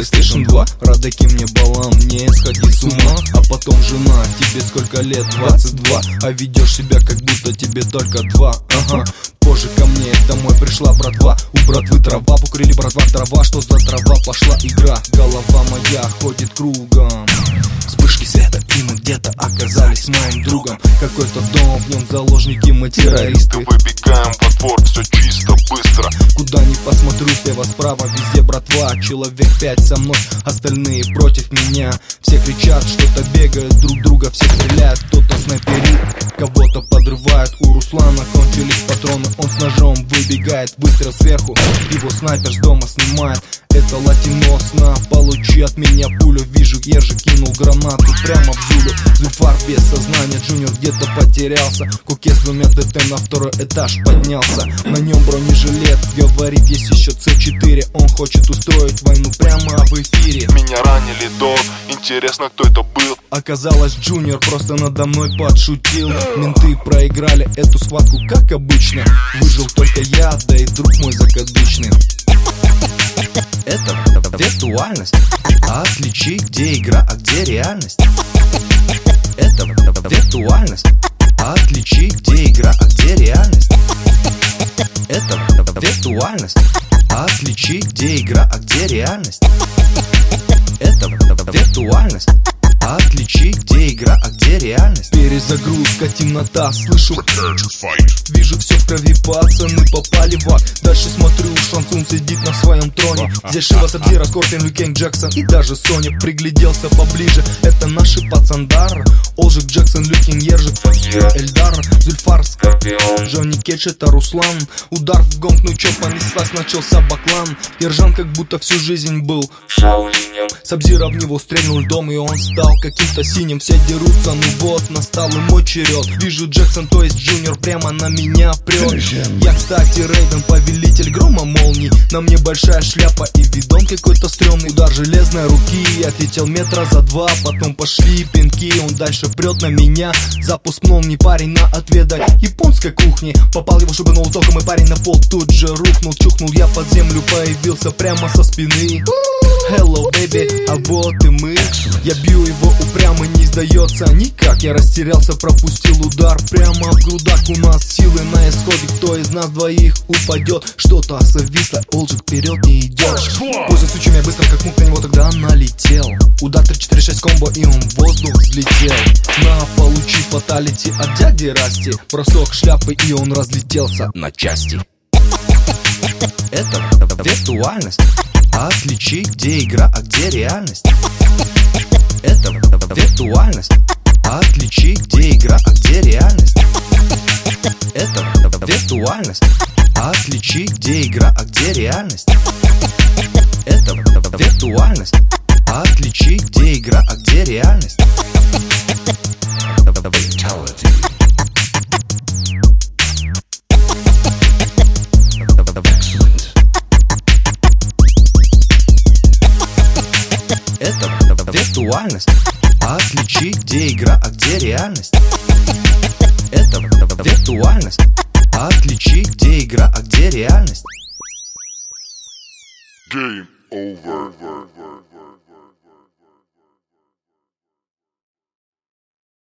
PlayStation 2. Родаки мне балам, не сходи с ума. А потом жена, тебе сколько лет? 22. А ведешь себя как будто тебе только 2. Ага. Позже ко мне домой пришла братва. У братвы трава, покурили братва трава. Что за трава? Пошла игра. Голова моя ходит кругом. Вспышки света, и мы где-то оказались с моим другом. Какой-то дом, в нем заложники, мы террористы. Выбегаем во двор, все чисто, быстро. Куда ни посмотрю, слева, справа, везде братва. Человек 5 со мной, остальные против меня. Все кричат, что-то бегают, друг друга все стреляют. Кто-то снайперит, кого-то подрывает. У Руслана кончились патроны, он с ножом выбегает. Выстрел сверху, его снайпер с дома снимает. Это латинос, на, получи от меня пулю. Вижу, Ержик кинул гранату прямо в Зулю. Зульфар без сознания, Джуниор где-то потерялся. Куке с 2 ДТ на 2-й этаж поднялся. На нем бронежилет, говорит, есть еще С4. Он хочет устроить войну прямо в эфире. Меня ранили, дог, интересно, кто это был? Оказалось, Джуниор просто надо мной подшутил. Менты проиграли эту схватку, как обычно. Выжил только я, да и друг мой закадычный. Это виртуальность. А отличи, где игра, а где реальность. Это виртуальность. А отличи, где игра, а где реальность. Это виртуальность. А отличи, где игра, а где реальность. Это виртуальность. А отличи, где игра, а где реальность. Перезагрузка, темнота, слышу. Вижу все в крови, пацаны попали в ад. Дальше смотрю, Шансун сидит на своем троне. Здесь Шива, Сабзира, Скорпион, Люкенг, Джексон и даже Соня. Пригляделся поближе, это наши пацандар. Олжик, Джексон, Люкенг, Ержик, Эльдар, Зульфар, Скорпион, Джонни Кейдж, это Руслан. Удар в гонг, ну чё, понеслась, начался баклан. Ержан как будто всю жизнь был Шаолинем. Сабзира в него стрельнул льдом, и он стал каким-то синим. Все дерутся, ну вот, настал и мой черед. Вижу, Джексон, то есть Джуниор, прямо на меня прет. Я, кстати, Рейден, повелитель грома молний. На мне большая шляпа и видон какой-то стрёмный. Удар железной руки, отлетел метра за 2. Потом пошли пинки, он дальше прет на меня. Запуск молнии, парень на отведа японской кухни. Попал его шибанул током, и парень на пол тут же рухнул. Чухнул я под землю, появился прямо со спины. Hello, baby, а вот и мы. Я бью его упрямо, не сдается никак. Я растерялся, пропустил удар прямо в грудак. У нас силы на исходе, кто из нас двоих упадет. Что-то зависло, Олжик вперед не идет. Пользуясь случаем, я быстро как мух на него тогда налетел. Удар 3-4-6 комбо, и он в воздух взлетел. На, получи фаталити от дяди Расти. Бросок шляпы, и он разлетелся на части. Это виртуальность. А отличи, где игра, а где реальность. Это виртуальность. А отличи, где игра, а где реальность. Это виртуальность. А отличи, где игра, а где реальность. Это виртуальность. А отличи, где игра, а где реальность. Это виртуальность. А отличи, где игра, а где реальность. Это виртуальность. А отличи, где игра, а где реальность. Game over.